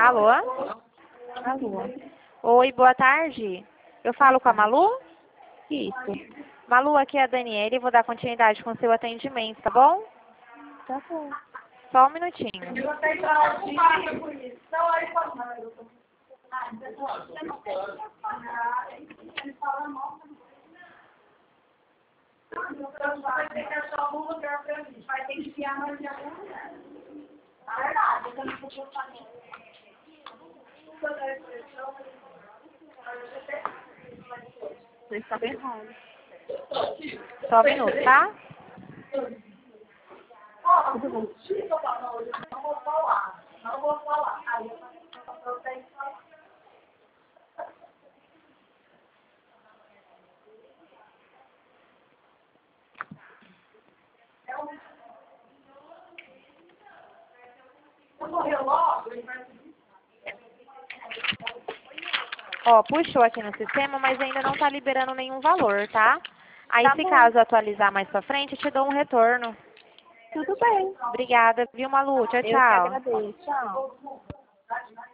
Alô? Alô? Oi, boa tarde. Eu falo com a Malu? Isso. Malu, aqui é a Daniele, vou dar continuidade com o seu atendimento, tá bom? Tá bom. Só um minutinho. Vai ter que achar algum lugar pra gente. Vai ter que enfiar mais em algum lugar. Na verdade, eu não podia fazer. Você está bem errado. Só um minuto, tá? Tudo bom. Não vou falar. Não vou falar. Aí eu tenho que falar. Eu morreu logo, ele vai... Ó, puxou aqui no sistema, mas ainda não tá liberando nenhum valor, tá? Aí, Tá se bom. caso atualizar mais pra frente, eu te dou um retorno. Tudo bem. Obrigada, viu, Malu? Tchau, Eu que tchau. agradeço. Tchau.